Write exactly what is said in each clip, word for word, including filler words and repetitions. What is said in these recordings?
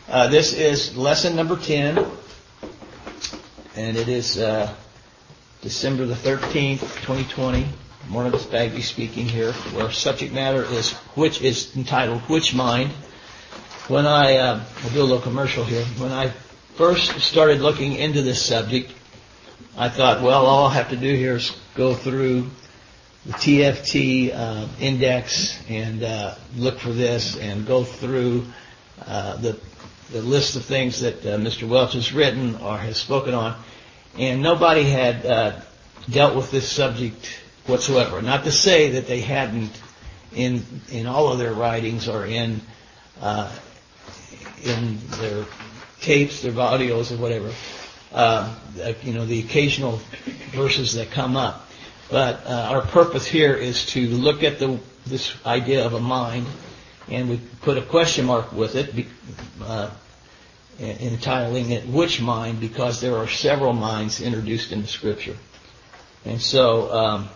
Uh, this is lesson number ten, and it is uh, December the thirteenth, twenty twenty. Barnabas Bagby speaking here. Our subject matter is which is entitled "Which Mind." When I uh, I'll do a little commercial here. When I first started looking into this subject, I thought, well, all I'll have to do here is go through the T F T uh, index and uh, look for this, and go through uh, the the list of things that uh, Mister Welch has written or has spoken on, and nobody had uh, dealt with this subject whatsoever. Not to say that they hadn't in in all of their writings or in uh, in their tapes, their audios, or whatever. Uh, you know, the occasional verses that come up. But uh, our purpose here is to look at the this idea of a mind, and we put a question mark with it, uh, entitling it "Which Mind?" because there are several minds introduced in the Scripture. And so, um,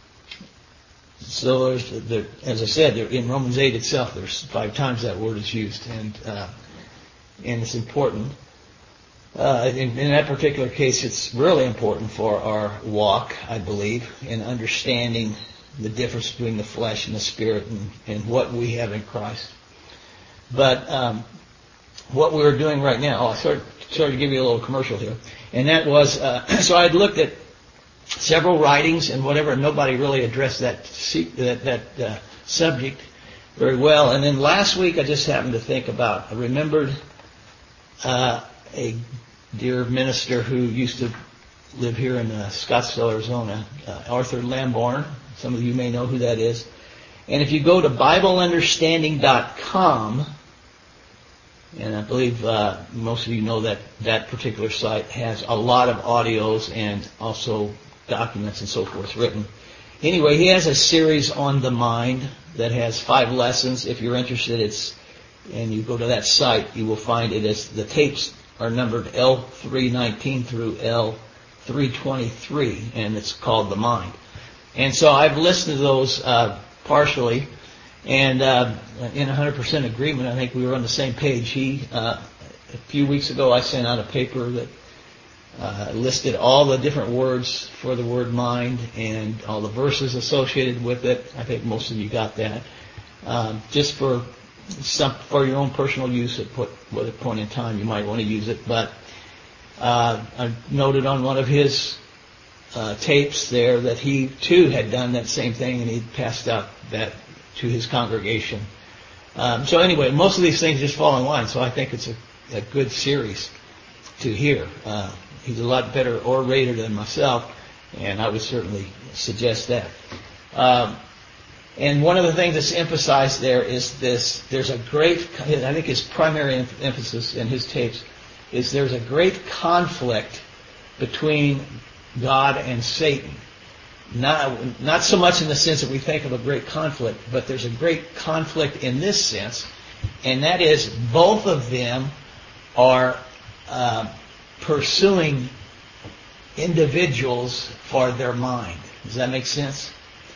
so there's, there, as I said, there, in Romans eight itself, there's five times that word is used, and uh, and it's important. Uh, in, in that particular case, it's really important for our walk, I believe, in understanding the difference between the flesh and the spirit, and, and what we have in Christ. But um, what we're doing right now, oh, I started, started to give you a little commercial here, and that was, uh, so I'd looked at several writings and whatever, and nobody really addressed that that, that uh, subject very well. And then last week, I just happened to think about, I remembered uh, a dear minister who used to live here in uh, Scottsdale, Arizona, uh, Arthur Lamborn. Some of you may know who that is. And if you go to Bible Understanding dot com, and I believe uh, most of you know that that particular site has a lot of audios and also documents and so forth written. Anyway, he has a series on the mind that has five lessons. If you're interested, it's and you go to that site, you will find it as the tapes are numbered L three nineteen through L three twenty-three, and it's called The Mind. And so I've listened to those uh, partially, and uh, in one hundred percent agreement. I think we were on the same page. He, uh, a few weeks ago, I sent out a paper that uh, listed all the different words for the word mind and all the verses associated with it. I think most of you got that. Um, just for some, for your own personal use at what, what a point in time you might want to use it. But uh, I noted on one of his uh, tapes there that he too had done that same thing, and he passed out that to his congregation. Um, so anyway, most of these things just fall in line, so I think it's a, a good series to hear. Uh, he's a lot better orator than myself, and I would certainly suggest that. Um, And one of the things that's emphasized there is this, there's a great, I think his primary emphasis in his tapes is there's a great conflict between God and Satan. Not, not so much in the sense that we think of a great conflict, but there's a great conflict in this sense, and that is both of them are uh, pursuing individuals for their mind. Does that make sense?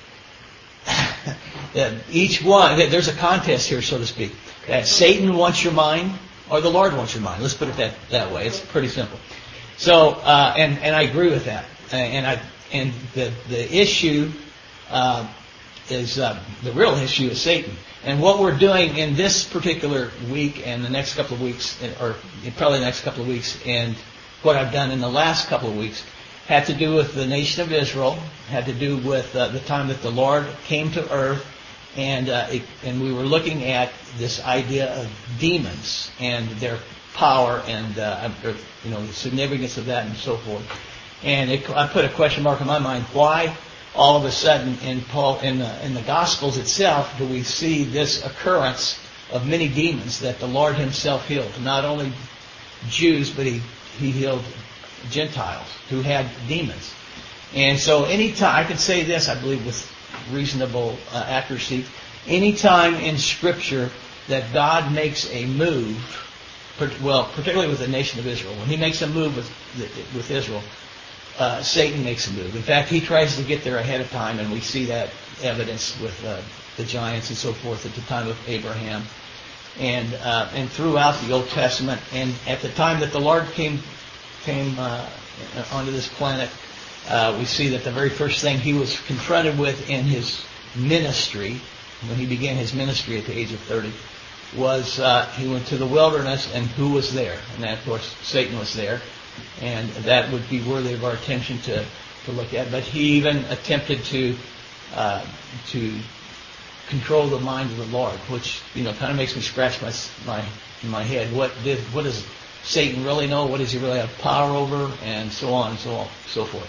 Each one, there's a contest here, so to speak. That Satan wants your mind, or the Lord wants your mind. Let's put it that, that way. It's pretty simple. So, uh, and and I agree with that. And I and the the issue uh, is uh, the real issue is Satan. And what we're doing in this particular week and the next couple of weeks, or probably the next couple of weeks, and what I've done in the last couple of weeks, had to do with the nation of Israel, had to do with uh, the time that the Lord came to earth, and uh, it, and we were looking at this idea of demons and their power and uh, you know the significance of that and so forth. And it, I put a question mark in my mind: why all of a sudden in Paul in the, in the Gospels itself do we see this occurrence of many demons that the Lord Himself healed? Not only Jews, but He He healed Gentiles who had demons. And so anytime, I can say this, I believe with reasonable uh, accuracy, anytime in Scripture that God makes a move, well, particularly with the nation of Israel, when He makes a move with with Israel, uh, Satan makes a move. In fact, he tries to get there ahead of time, and we see that evidence with uh, the giants and so forth at the time of Abraham. and uh, and throughout the Old Testament. And at the time that the Lord came came uh, onto this planet, uh, we see that the very first thing he was confronted with in his ministry, when he began his ministry at the age of thirty, was uh, he went to the wilderness, and who was there? And that, of course, Satan was there, and that would be worthy of our attention to, to look at. But he even attempted to uh, to control the mind of the Lord, which, you know, kind of makes me scratch my my my head. What did what does Satan really know? What does he really have power over? And so on and so on, so forth.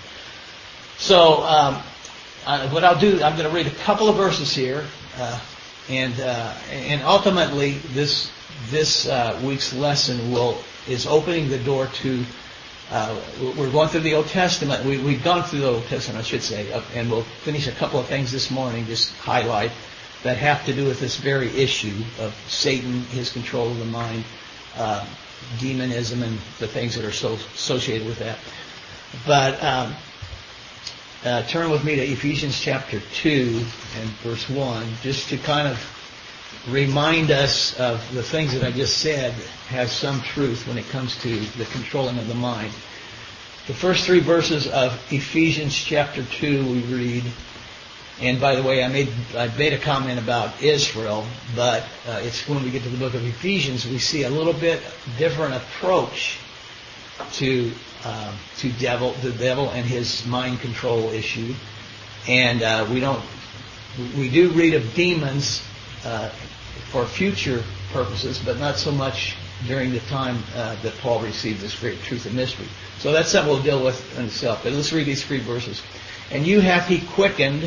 So um, uh, what I'll do, I'm going to read a couple of verses here, uh, and uh, and ultimately this this uh, week's lesson will is opening the door to. Uh, we're going through the Old Testament. We, we've gone through the Old Testament, I should say, uh, and we'll finish a couple of things this morning, just highlight, that have to do with this very issue of Satan, his control of the mind, uh, demonism, and the things that are so associated with that. But um, uh, turn with me to Ephesians chapter two and verse one, just to kind of remind us of the things that I just said has some truth when it comes to the controlling of the mind. The first three verses of Ephesians chapter two we read, and by the way, I made I made a comment about Israel, but uh, it's when we get to the book of Ephesians we see a little bit different approach to uh, to devil the devil and his mind control issue, and uh, we don't we do read of demons Uh, for future purposes, but not so much during the time uh, that Paul received this great truth and mystery. So that's something we'll deal with in itself. But let's read these three verses. And you hath he quickened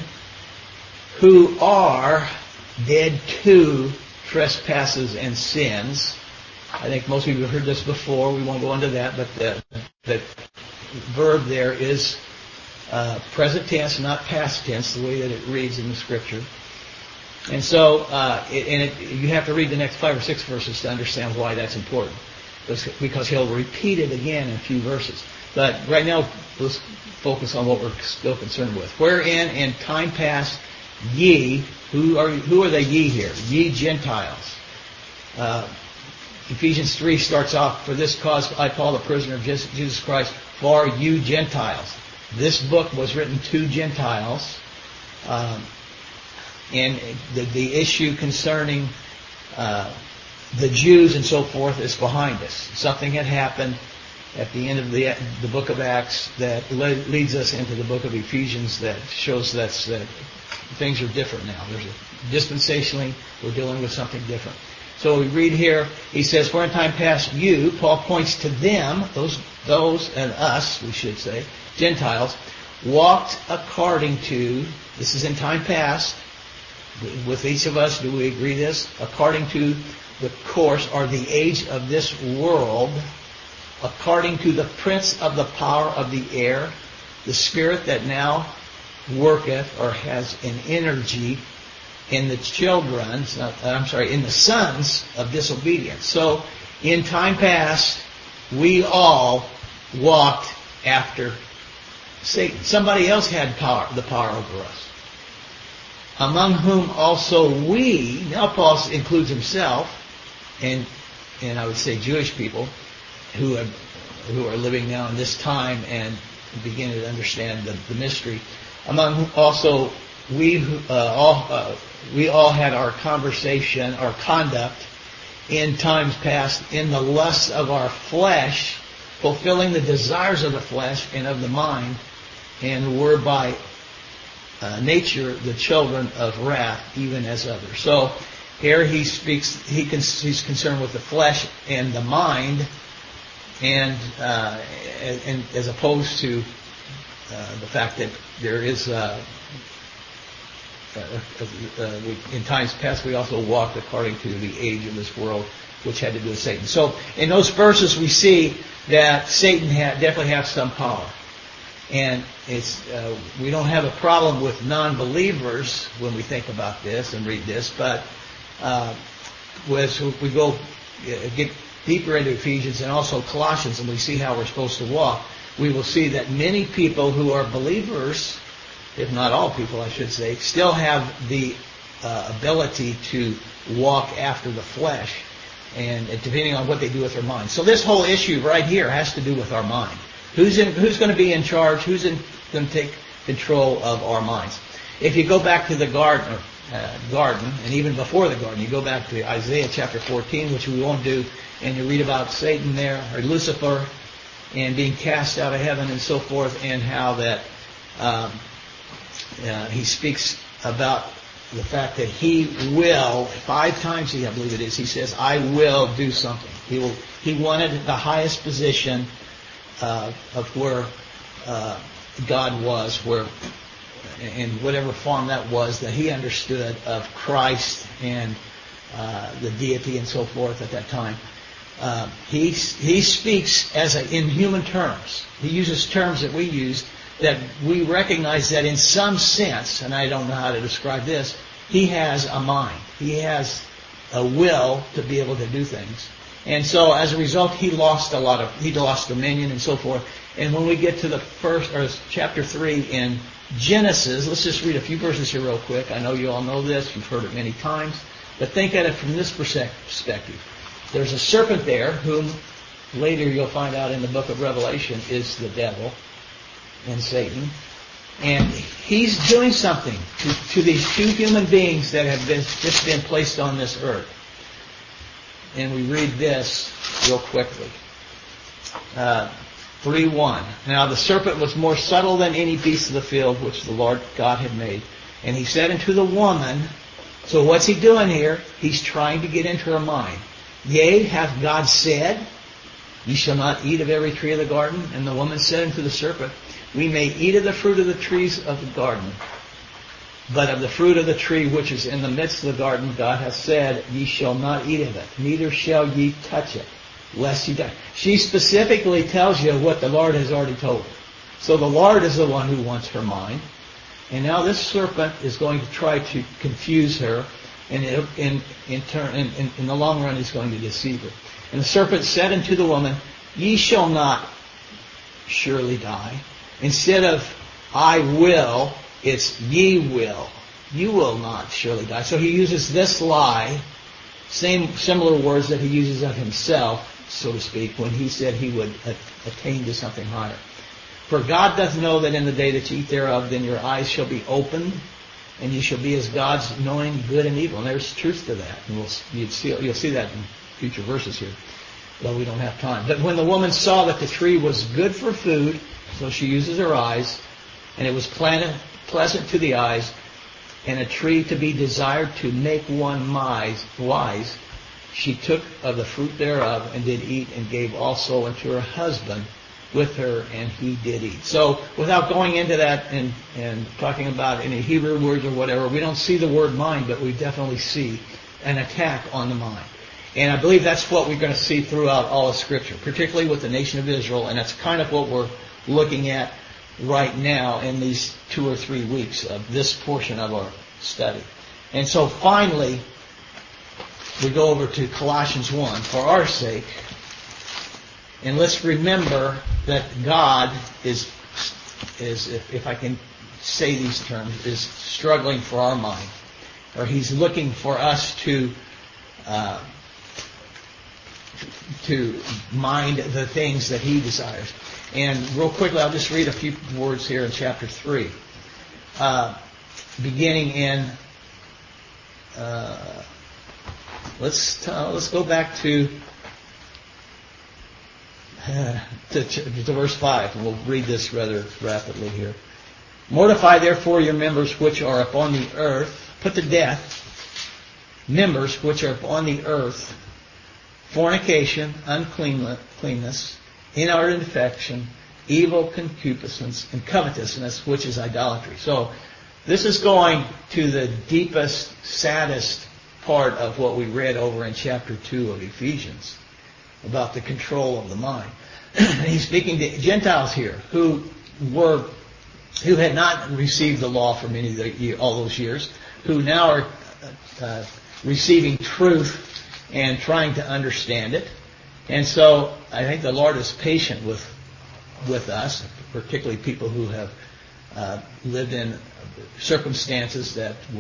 who are dead to trespasses and sins. I think most people have heard this before. We won't go into that, but the, the verb there is uh, present tense, not past tense, the way that it reads in the Scripture. And so, uh, it, and it, you have to read the next five or six verses to understand why that's important, because he'll repeat it again in a few verses. But right now, let's focus on what we're still concerned with. Wherein in time past ye, who are who are the ye here? Ye Gentiles. Uh, Ephesians three starts off, for this cause I, Paul, the prisoner of Jesus Christ, for you Gentiles. This book was written to Gentiles. Um, And the, the issue concerning uh, the Jews and so forth is behind us. Something had happened at the end of the the book of Acts that le- leads us into the book of Ephesians that shows that's, that things are different now. There's a, dispensationally, we're dealing with something different. So we read here, he says, for in time past you, Paul points to them, those, those and us, we should say, Gentiles, walked according to, this is in time past, with each of us, do we agree this? According to the course or the age of this world, according to the prince of the power of the air, the spirit that now worketh or has an energy in the children, I'm sorry, in the sons of disobedience. So, in time past, we all walked after Satan. Somebody else had power, the power over us. Among whom also we, now Paul includes himself, and and I would say Jewish people who are, who are living now in this time and beginning to understand the, the mystery. Among whom also we uh, all uh, we all had our conversation, our conduct in times past in the lusts of our flesh, fulfilling the desires of the flesh and of the mind, and were by Uh, nature, the children of wrath, even as others. So here he speaks, he can, he's concerned with the flesh and the mind, and uh, and as opposed to uh, the fact that there is, uh, uh, uh, we, in times past, we also walked according to the age of this world, which had to do with Satan. So in those verses, we see that Satan had, definitely has some power. And it's uh, we don't have a problem with non-believers when we think about this and read this, but uh, as we go uh, get deeper into Ephesians and also Colossians, and we see how we're supposed to walk, we will see that many people who are believers, if not all people, I should say, still have the uh, ability to walk after the flesh, and depending on what they do with their mind. So this whole issue right here has to do with our mind. Who's in, who's going to be in charge? Who's in, going to take control of our minds? If you go back to the garden, uh, garden, and even before the garden, you go back to Isaiah chapter fourteen, which we won't do, and you read about Satan there, or Lucifer, and being cast out of heaven and so forth, and how that um, uh, he speaks about the fact that he will, five times he, I believe it is, he says, I will do something. He will. He wanted the highest position uh, of where uh, God was, where in whatever form that was, that he understood of Christ and uh, the deity and so forth at that time. Uh, he he speaks as a, in human terms. He uses terms that we use, that we recognize that in some sense, and I don't know how to describe this, he has a mind. He has a will to be able to do things. And so as a result, he lost a lot of, he lost dominion and so forth. And when we get to the first, or chapter three in Genesis, let's just read a few verses here real quick. I know you all know this, you've heard it many times, but think at it from this perspective. There's a serpent there, whom later you'll find out in the book of Revelation is the devil and Satan. And he's doing something to, to these two human beings that have been, just been placed on this earth. And we read this real quickly. Uh, three one. Now the serpent was more subtle than any beast of the field which the Lord God had made. And he said unto the woman, so what's he doing here? He's trying to get into her mind. Yea, hath God said, ye shall not eat of every tree of the garden? And the woman said unto the serpent, we may eat of the fruit of the trees of the garden, but of the fruit of the tree which is in the midst of the garden, God hath said, ye shall not eat of it, neither shall ye touch it, lest ye die. She specifically tells you what the Lord has already told her. So the Lord is the one who wants her mind. And now this serpent is going to try to confuse her, and in, in, turn, in, in, in the long run he's going to deceive her. And the serpent said unto the woman, ye shall not surely die. Instead of I will, it's ye will. You will not surely die. So he uses this lie, same similar words that he uses of himself, so to speak, when he said he would attain to something higher. For God doth know that in the day that ye eat thereof, then your eyes shall be opened, and ye shall be as gods, knowing good and evil. And there's truth to that. And we'll, you'll, see, you'll see that in future verses here, though we don't have time. But when the woman saw that the tree was good for food, so she uses her eyes, and it was planted, pleasant to the eyes, and a tree to be desired to make one wise, she took of the fruit thereof, and did eat, and gave also unto her husband with her, and he did eat. So without going into that and, and talking about any Hebrew words or whatever, we don't see the word mind, but we definitely see an attack on the mind. And I believe that's what we're going to see throughout all of Scripture, particularly with the nation of Israel, and that's kind of what we're looking at right now in these two or three weeks of this portion of our study. And so finally, we go over to Colossians one for our sake. And let's remember that God is, is if, if I can say these terms, is struggling for our mind. Or He's looking for us to uh, to mind the things that He desires. And real quickly, I'll just read a few words here in chapter three. Uh, beginning in, uh, let's uh, let's go back to, uh, to, to verse five, and we'll read this rather rapidly here. Mortify therefore your members which are upon the earth, put to death members which are upon the earth, fornication, uncleanness, inordinate affection, evil concupiscence, and covetousness, which is idolatry. So this is going to the deepest, saddest part of what we read over in chapter two of Ephesians about the control of the mind. He's speaking to Gentiles here who were who had not received the law for many of the, all those years, who now are uh, receiving truth and trying to understand it. And so I think the Lord is patient with with us, particularly people who have uh, lived in circumstances that were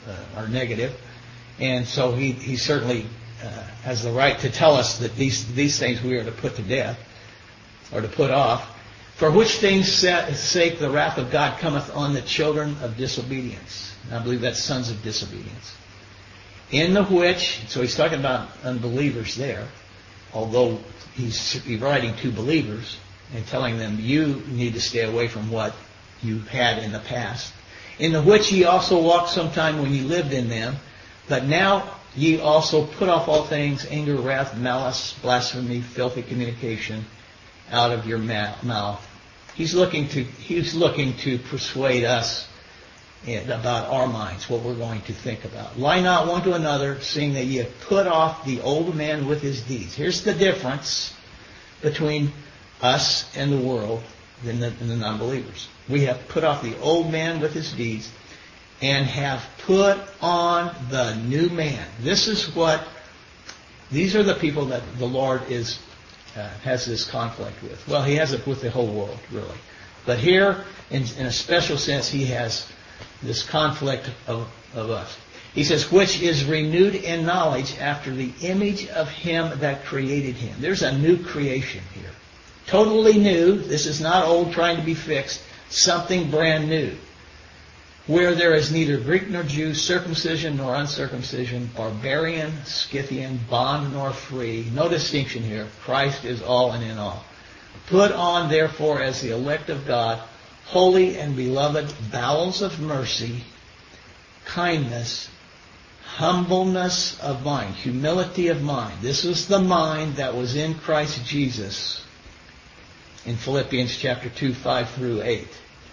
uh, are negative. And so he, he certainly uh, has the right to tell us that these, these things we are to put to death, or to put off. For which things' sake the wrath of God cometh on the children of disobedience. And I believe that's sons of disobedience. In the which, so he's talking about unbelievers there, although he's writing to believers and telling them you need to stay away from what you had in the past. In the which ye also walked sometime when ye lived in them, but now ye also put off all things, anger, wrath, malice, blasphemy, filthy communication out of your mouth. He's looking to he's looking to persuade us about our minds, what we're going to think about. Lie not one to another, seeing that ye have put off the old man with his deeds. Here's the difference between us and the world and the, and the non-believers. We have put off the old man with his deeds and have put on the new man. This is what, these are the people that the Lord is uh, has this conflict with. Well, he has it with the whole world, really. But here, in, in a special sense, he has this conflict of, of us. He says, which is renewed in knowledge after the image of him that created him. There's a new creation here. Totally new. This is not old trying to be fixed. Something brand new. Where there is neither Greek nor Jew, circumcision nor uncircumcision, barbarian, Scythian, bond nor free. No distinction here. Christ is all and in all. Put on, therefore, as the elect of God, holy and beloved, bowels of mercy, kindness, humbleness of mind, humility of mind. This is the mind that was in Christ Jesus in Philippians chapter two, five through eight.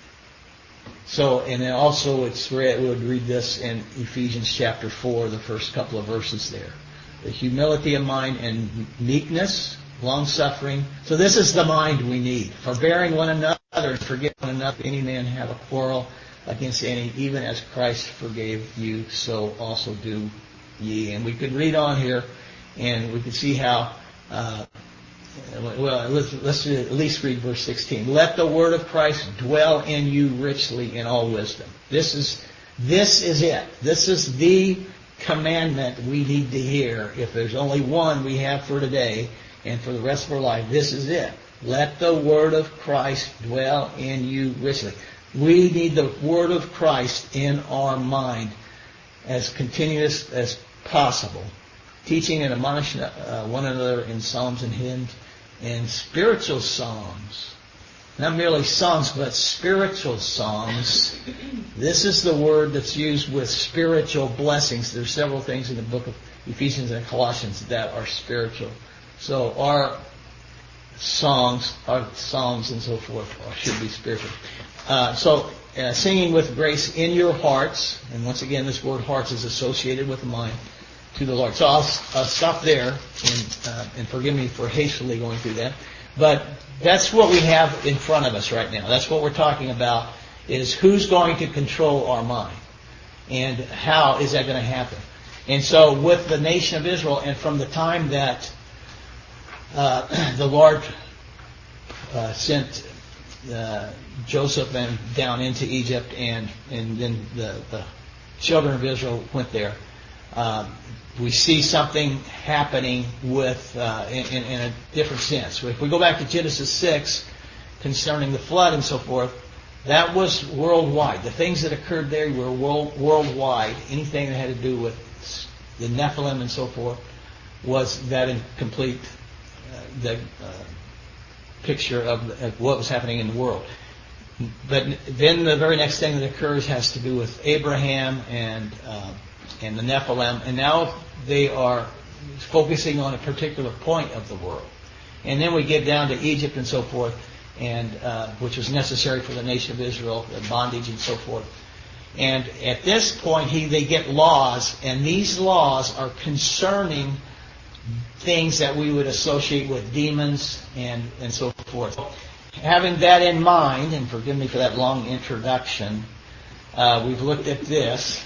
So, and then also it's read, we would read this in Ephesians chapter four, the first couple of verses there. The humility of mind and meekness, long-suffering. So this is the mind we need. Forbearing one another and forgive one another. If any man have a quarrel against any, even as Christ forgave you, so also do ye. And we could read on here, and we could see how, uh, well, let's, let's at least read verse sixteen. Let the word of Christ dwell in you richly in all wisdom. This is, this is it. This is the commandment we need to hear. If there's only one we have for today and for the rest of our life, this is it. Let the word of Christ dwell in you richly. We need the word of Christ in our mind as continuous as possible. Teaching and admonishing uh, one another in psalms and hymns and spiritual songs. Not merely songs, but spiritual songs. This is the word that's used with spiritual blessings. There's several things in the book of Ephesians and Colossians that are spiritual. So our songs, our psalms and so forth should be spiritual. Uh, so uh, singing with grace in your hearts, and once again this word hearts is associated with the mind, to the Lord. So I'll, I'll stop there, and, uh, and forgive me for hastily going through that. But that's what we have in front of us right now. That's what we're talking about, is who's going to control our mind, and how is that going to happen. And so with the nation of Israel, and from the time that uh, the Lord uh, sent uh, Joseph and down into Egypt, and, and then the, the children of Israel went there, Um, we see something happening with uh, in, in, in a different sense. If we go back to Genesis six concerning the flood and so forth, that was worldwide. The things that occurred there were world, worldwide. Anything that had to do with the Nephilim and so forth was that in complete uh, the uh, picture of, of what was happening in the world. But then the very next thing that occurs has to do with Abraham and uh, and the Nephilim, and now they are focusing on a particular point of the world. And then we get down to Egypt and so forth, and uh, which was necessary for the nation of Israel, the bondage and so forth. And at this point, he, they get laws, and these laws are concerning things that we would associate with demons and, and so forth. Having that in mind, and forgive me for that long introduction, uh, we've looked at this.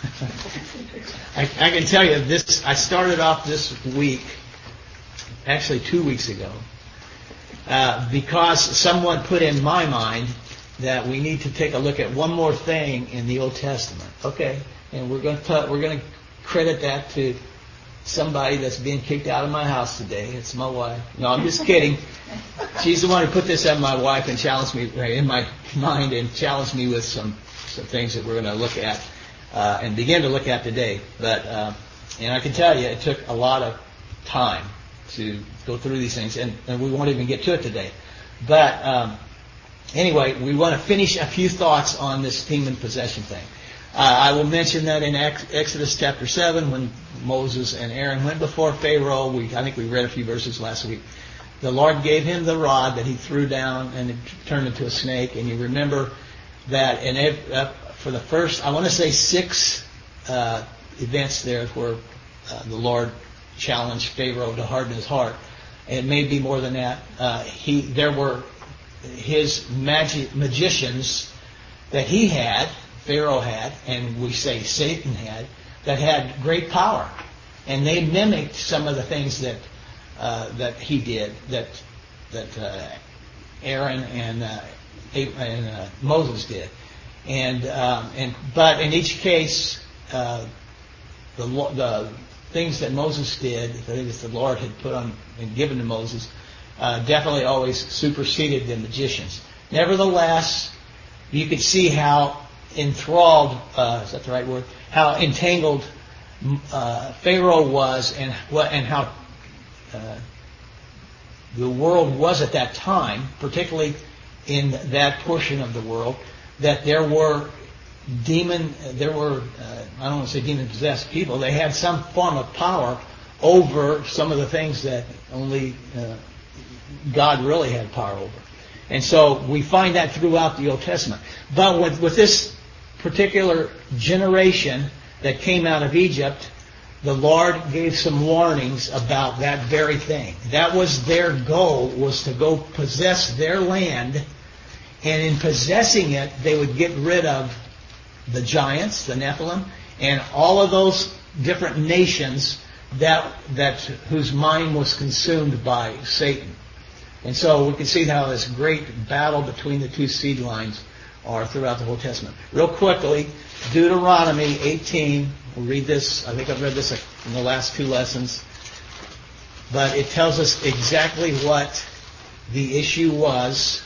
I, I can tell you this. I started off this week, actually two weeks ago, uh, because someone put in my mind that we need to take a look at one more thing in the Old Testament. Okay, and we're going to we're going to credit that to somebody that's being kicked out of my house today. It's my wife. No, I'm just kidding. She's the one who put this on my wife and challenged me in my mind and challenged me with some some things that we're going to look at uh, and begin to look at today. But uh, and I can tell you, it took a lot of time to go through these things, and, and we won't even get to it today. But um, anyway, we want to finish a few thoughts on this demon possession thing. Uh, I will mention that in Exodus chapter seven, when Moses and Aaron went before Pharaoh, we, I think we read a few verses last week, the Lord gave him the rod that he threw down and it turned into a snake. And you remember that in every, uh, for the first, I want to say six uh, events there where uh, the Lord challenged Pharaoh to harden his heart. It may be more than that. Uh, he, there were his magi- magicians that he had, Pharaoh had, and we say Satan had, that had great power. And they mimicked some of the things that uh, that he did, that that uh, Aaron and uh, and uh, Moses did. And um, and but in each case, uh, the the things that Moses did, the things the Lord had put on and given to Moses, uh, definitely always superseded the magicians. Nevertheless, you could see how enthralled, uh, is that the right word? How entangled uh, Pharaoh was, and what and how uh, the world was at that time, particularly in that portion of the world, that there were demon, there were, uh, I don't want to say demon-possessed people. They had some form of power over some of the things that only uh, God really had power over. And so we find that throughout the Old Testament. But with, with this particular generation that came out of Egypt, the Lord gave some warnings about that very thing. That was their goal, was to go possess their land, and in possessing it, they would get rid of the giants, the Nephilim, and all of those different nations that that whose mind was consumed by Satan. And so we can see how this great battle between the two seed lines are throughout the Old Testament. Real quickly, Deuteronomy eighteen. We'll read this. I think I've read this in the last two lessons. But it tells us exactly what the issue was.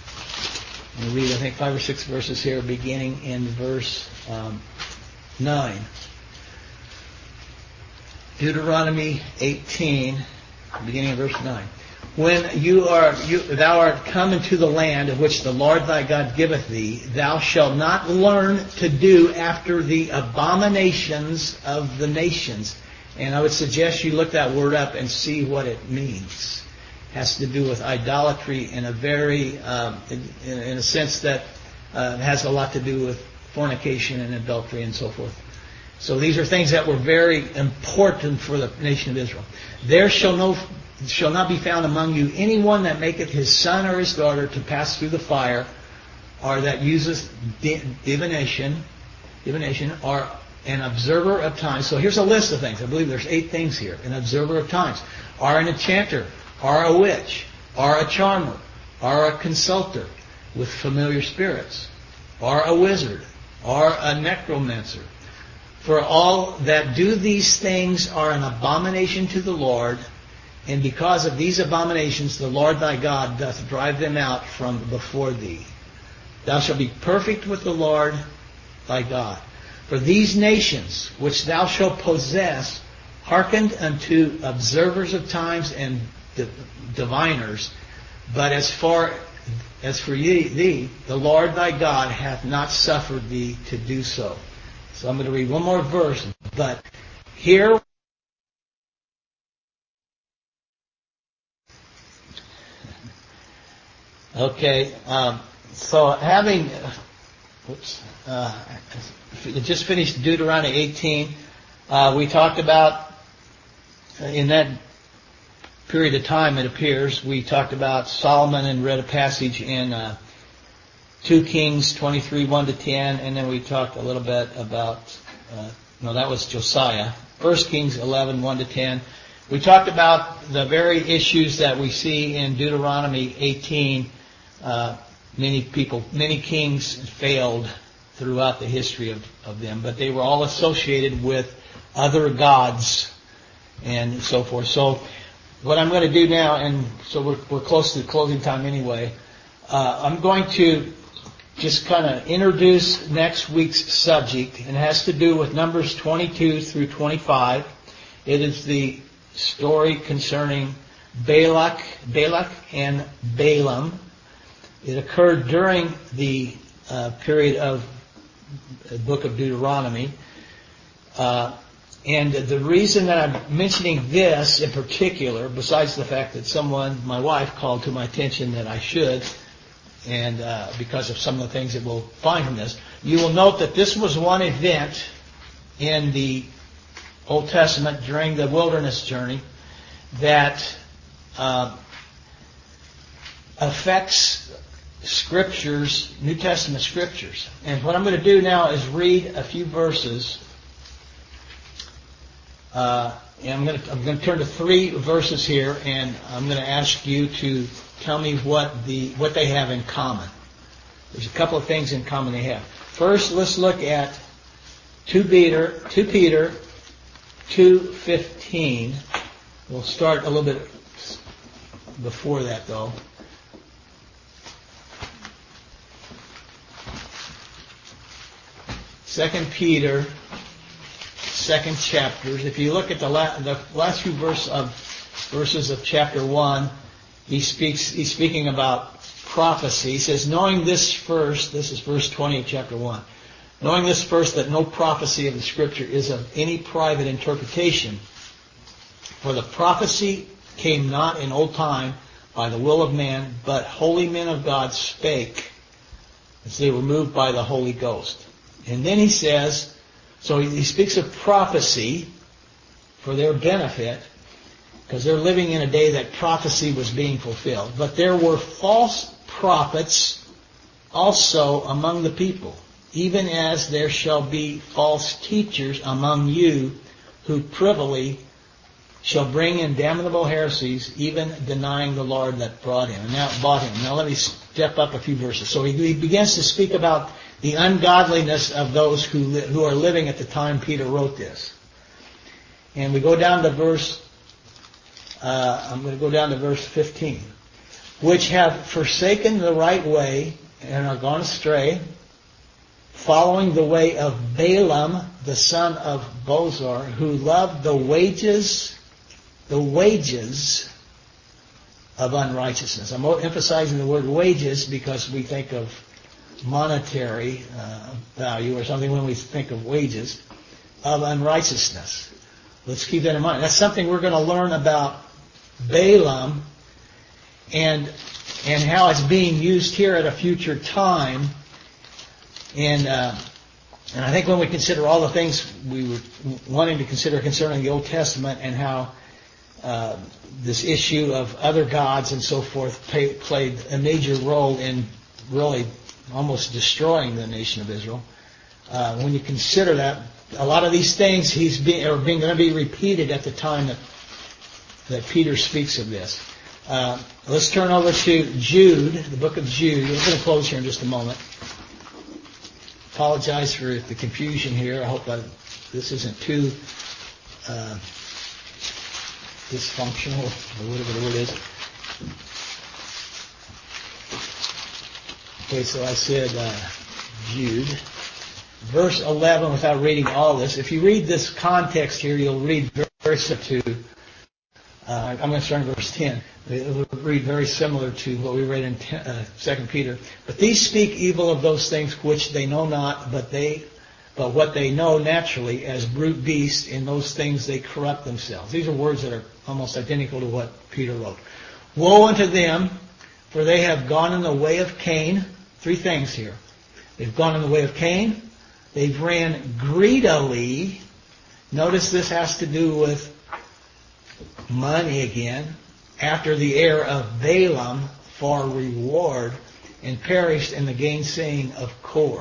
We'll read, I think, five or six verses here, beginning in verse um, nine. Deuteronomy eighteen, beginning in verse nine. When you are, you, thou art come into the land of which the Lord thy God giveth thee, thou shalt not learn to do after the abominations of the nations. And I would suggest you look that word up and see what it means. It has to do with idolatry in a very, um, in, in a sense that uh, has a lot to do with fornication and adultery and so forth. So these are things that were very important for the nation of Israel. There shall no shall not be found among you anyone that maketh his son or his daughter to pass through the fire, or that useth divination, divination, or an observer of times. So here's a list of things. I believe there's eight things here. An observer of times, or an enchanter, or a witch, or a charmer, or a consulter with familiar spirits, or a wizard, or a necromancer. For all that do these things are an abomination to the Lord, and because of these abominations the Lord thy God doth drive them out from before thee. Thou shalt be perfect with the Lord thy God. For these nations which thou shalt possess hearkened unto observers of times and diviners, but as far as for ye, thee, the Lord thy God hath not suffered thee to do so. So I'm going to read one more verse, but here Okay, um, so having, whoops, uh, just finished Deuteronomy eighteen, uh, we talked about, uh, in that period of time it appears, we talked about Solomon and read a passage in uh, two Kings twenty-three, one to ten, and then we talked a little bit about, uh, no, that was Josiah, First Kings eleven, one to ten. We talked about the very issues that we see in Deuteronomy eighteen. Uh, many people, many kings failed throughout the history of, of them, but they were all associated with other gods and so forth. So what I'm going to do now, and so we're, we're close to closing time anyway, uh, I'm going to just kind of introduce next week's subject, and it has to do with Numbers twenty-two through twenty-five. It is the story concerning Balak, Balak and Balaam. It occurred during the uh, period of the book of Deuteronomy. Uh, and the reason that I'm mentioning this in particular, besides the fact that someone, my wife, called to my attention that I should, and uh, because of some of the things that we'll find from this, you will note that this was one event in the Old Testament during the wilderness journey that uh, affects Scriptures, New Testament Scriptures. And what I'm going to do now is read a few verses. Uh, and I'm going to I'm going to turn to three verses here, and I'm going to ask you to tell me what the what they have in common. There's a couple of things in common they have. First, let's look at two Peter, two Peter, two fifteen. We'll start a little bit before that, though. Second Peter, second chapters. If you look at the, la- the last few verse of, verses of chapter one, he speaks. He's speaking about prophecy. He says, "Knowing this first," this is verse twenty of chapter one. "Knowing this first, that no prophecy of the Scripture is of any private interpretation. For the prophecy came not in old time by the will of man, but holy men of God spake as they were moved by the Holy Ghost." And then he says, so he speaks of prophecy for their benefit, because they're living in a day that prophecy was being fulfilled. "But there were false prophets also among the people, even as there shall be false teachers among you, who privily shall bring in damnable heresies, even denying the Lord that brought him." And now bought him. Now let me step up a few verses. So he, he begins to speak about the ungodliness of those who li- who are living at the time Peter wrote this. And we go down to verse, uh, I'm going to go down to verse fifteen. "Which have forsaken the right way and are gone astray, following the way of Balaam, the son of Bosor, who loved the wages, the wages of unrighteousness." I'm emphasizing the word wages because we think of monetary uh, value or something when we think of wages, of unrighteousness. Let's keep that in mind. That's something we're going to learn about Balaam and and how it's being used here at a future time. And uh, and I think when we consider all the things we were wanting to consider concerning the Old Testament and how uh, this issue of other gods and so forth pay, played a major role in really almost destroying the nation of Israel. Uh, when you consider that, a lot of these things he's being are being going to be repeated at the time that that Peter speaks of this. Uh, let's turn over to Jude, the book of Jude. We're going to close here in just a moment. Apologize for the confusion here. I hope I, this isn't too uh, dysfunctional, or whatever the word is. Okay, so I said uh, Jude. Verse eleven, without reading all this. If you read this context here, you'll read very similar to, uh, I'm going to start in verse ten. It will read very similar to what we read in uh, Second Peter. "But these speak evil of those things which they know not, but they, but what they know naturally, as brute beasts, in those things they corrupt themselves." These are words that are almost identical to what Peter wrote. "Woe unto them, for they have gone in the way of Cain." Three things here. They've gone in the way of Cain. They've ran greedily. Notice this has to do with money again. "After the heir of Balaam for reward, and perished in the gainsaying of Kor."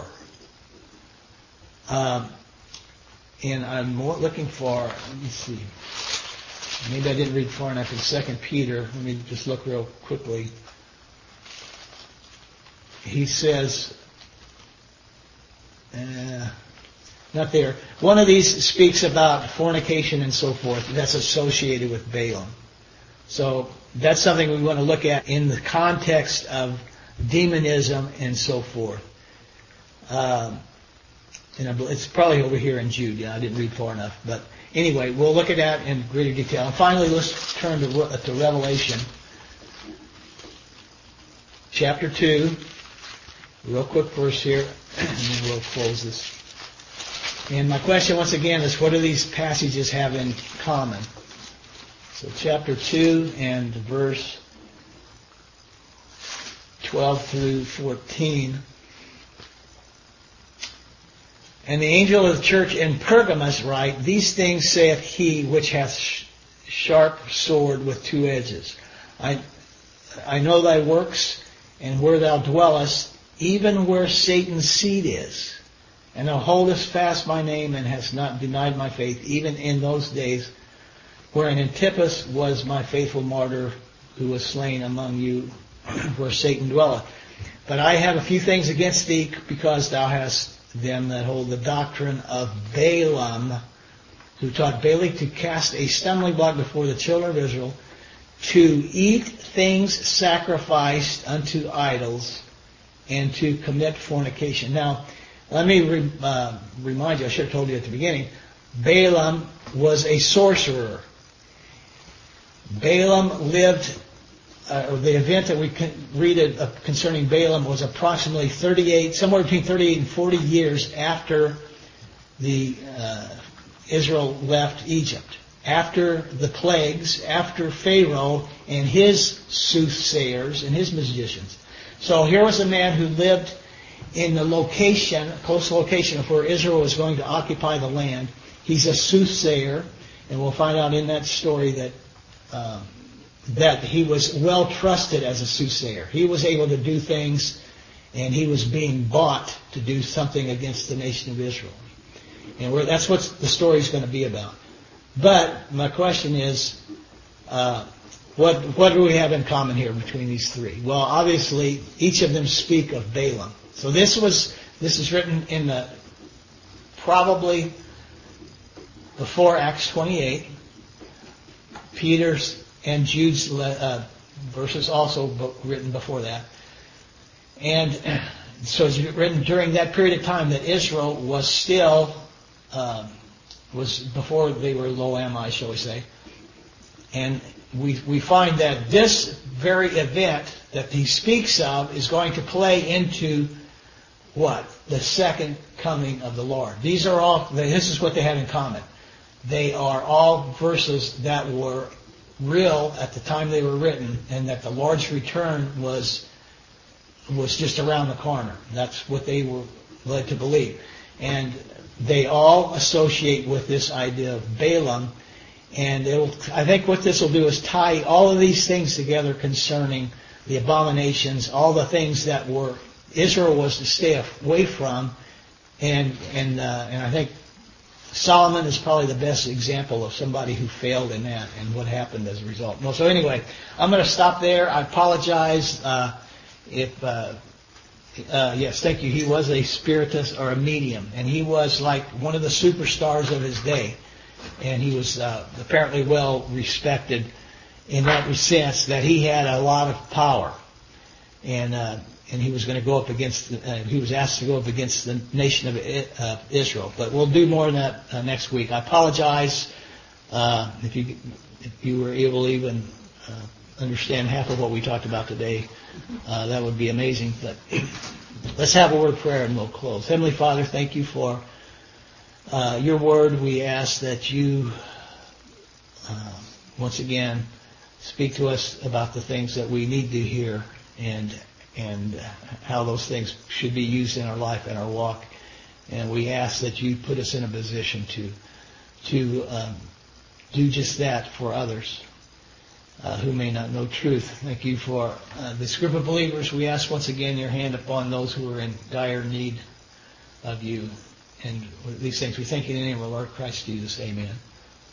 Um, and I'm more looking for, let me see. Maybe I didn't read far enough in Second Peter. Let me just look real quickly. He says, uh, not there. One of these speaks about fornication and so forth. That's associated with Balaam. So that's something we want to look at in the context of demonism and so forth. Um, and it's probably over here in Jude. Yeah, I didn't read far enough. But anyway, we'll look at that in greater detail. And finally, let's turn to, to Revelation. Chapter two. Real quick verse here. And then we'll close this. And my question once again is, what do these passages have in common? So chapter two and verse twelve through fourteen. And the angel of the church in Pergamos write, These things saith he which hath sh- sharp sword with two edges. I, I know thy works, and where thou dwellest, even where Satan's seat is. And thou holdest fast my name, and hast not denied my faith, even in those days wherein Antipas was my faithful martyr, who was slain among you, where Satan dwelleth. But I have a few things against thee, because thou hast them that hold the doctrine of Balaam, who taught Balak to cast a stumbling block before the children of Israel, to eat things sacrificed unto idols, and to commit fornication. Now, let me re, uh, remind you, I should have told you at the beginning, Balaam was a sorcerer. Balaam lived, uh, or the event that we can read uh, concerning Balaam was approximately thirty-eight, somewhere between thirty-eight and forty years after the uh, Israel left Egypt. After the plagues, after Pharaoh and his soothsayers and his magicians. So here was a man who lived in the location, close location of where Israel was going to occupy the land. He's a soothsayer, and we'll find out in that story that uh, that he was well trusted as a soothsayer. He was able to do things, and he was being bought to do something against the nation of Israel. And we're, that's what the story is going to be about. But my question is, uh, what what do we have in common here between these three? Well, obviously, each of them speak of Balaam. So this was this is written in the probably before Acts twenty-eight. Peter's and Jude's uh, verses also written before that, and so it's written during that period of time that Israel was still um, was before they were Lo Ami, shall we say, and we we find that this very event that he speaks of is going to play into what? The second coming of the Lord. These are all, this is what they have in common. They are all verses that were real at the time they were written, and that the Lord's return was was just around the corner. That's what they were led to believe. And they all associate with this idea of Balaam. And it'll, I think what this will do is tie all of these things together concerning the abominations, all the things that were Israel was to stay away from, and and uh, and I think Solomon is probably the best example of somebody who failed in that and what happened as a result. Well, so anyway, I'm going to stop there. I apologize uh, if. Uh, uh, yes, thank you. He was a spiritist or a medium, and he was like one of the superstars of his day. And he was uh, apparently well respected in that sense that he had a lot of power, and uh, and he was going to go up against. Uh, he was asked to go up against the nation of uh, Israel. But we'll do more on that uh, next week. I apologize uh, if you if you were able to even uh, understand half of what we talked about today. Uh, that would be amazing. But let's have a word of prayer and we'll close. Heavenly Father, thank you for Uh, your word. We ask that you, uh, once again, speak to us about the things that we need to hear and and how those things should be used in our life and our walk. And we ask that you put us in a position to to um, do just that for others uh, who may not know truth. Thank you for uh, this group of believers. We ask once again your hand upon those who are in dire need of you. And these things we thank you in the name of our Lord Christ Jesus. Amen.